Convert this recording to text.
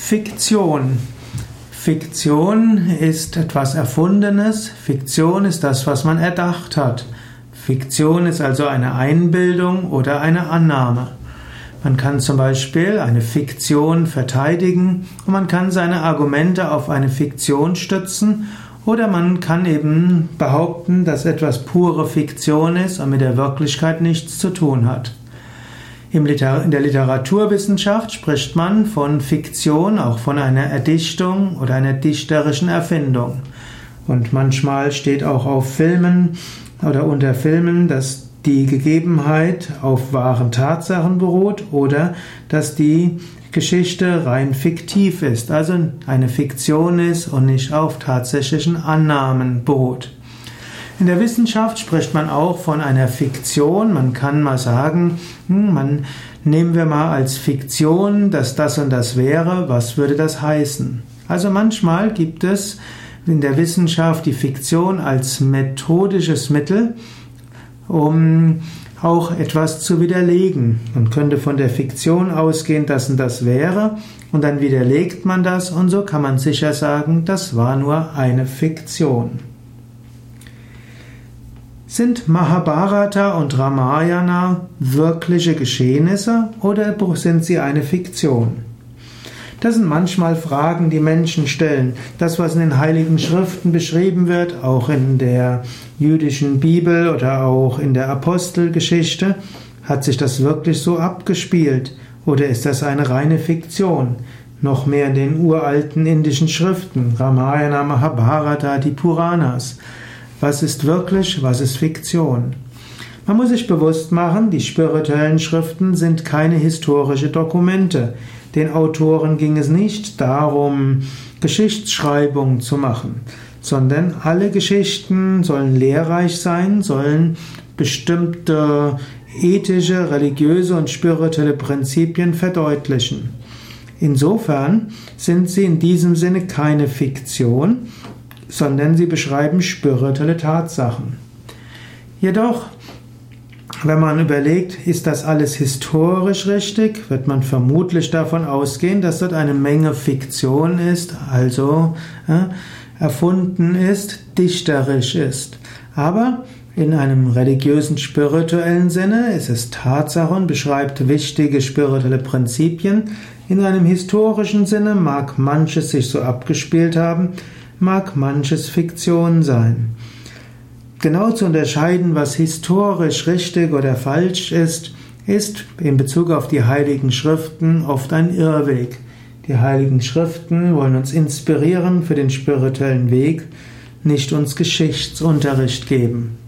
Fiktion. Fiktion ist etwas Erfundenes. Fiktion ist das, was man erdacht hat. Fiktion ist also eine Einbildung oder eine Annahme. Man kann zum Beispiel eine Fiktion verteidigen und man kann seine Argumente auf eine Fiktion stützen oder man kann eben behaupten, dass etwas pure Fiktion ist und mit der Wirklichkeit nichts zu tun hat. In der Literaturwissenschaft spricht man von Fiktion, auch von einer Erdichtung oder einer dichterischen Erfindung. Und manchmal steht auch auf Filmen oder unter Filmen, dass die Gegebenheit auf wahren Tatsachen beruht oder dass die Geschichte rein fiktiv ist, also eine Fiktion ist und nicht auf tatsächlichen Annahmen beruht. In der Wissenschaft spricht man auch von einer Fiktion. Man kann mal sagen, nehmen wir mal als Fiktion, dass das und das wäre, was würde das heißen? Also manchmal gibt es in der Wissenschaft die Fiktion als methodisches Mittel, um auch etwas zu widerlegen. Man könnte von der Fiktion ausgehen, dass und das wäre, und dann widerlegt man das, und so kann man sicher sagen, das war nur eine Fiktion. Sind Mahabharata und Ramayana wirkliche Geschehnisse oder sind sie eine Fiktion? Das sind manchmal Fragen, die Menschen stellen. Das, was in den Heiligen Schriften beschrieben wird, auch in der jüdischen Bibel oder auch in der Apostelgeschichte, hat sich das wirklich so abgespielt? Oder ist das eine reine Fiktion? Noch mehr in den uralten indischen Schriften, Ramayana, Mahabharata, die Puranas. Was ist wirklich, was ist Fiktion? Man muss sich bewusst machen, die spirituellen Schriften sind keine historischen Dokumente. Den Autoren ging es nicht darum, Geschichtsschreibung zu machen, sondern alle Geschichten sollen lehrreich sein, sollen bestimmte ethische, religiöse und spirituelle Prinzipien verdeutlichen. Insofern sind sie in diesem Sinne keine Fiktion, sondern sie beschreiben spirituelle Tatsachen. Jedoch, wenn man überlegt, ist das alles historisch richtig, wird man vermutlich davon ausgehen, dass dort eine Menge Fiktion ist, also erfunden ist, dichterisch ist. Aber in einem religiösen, spirituellen Sinne ist es Tatsache und beschreibt wichtige spirituelle Prinzipien. In einem historischen Sinne mag manches sich so abgespielt haben, mag manches Fiktion sein. Genau zu unterscheiden, was historisch richtig oder falsch ist in Bezug auf die Heiligen Schriften oft ein Irrweg. Die Heiligen Schriften wollen uns inspirieren für den spirituellen Weg, nicht uns Geschichtsunterricht geben.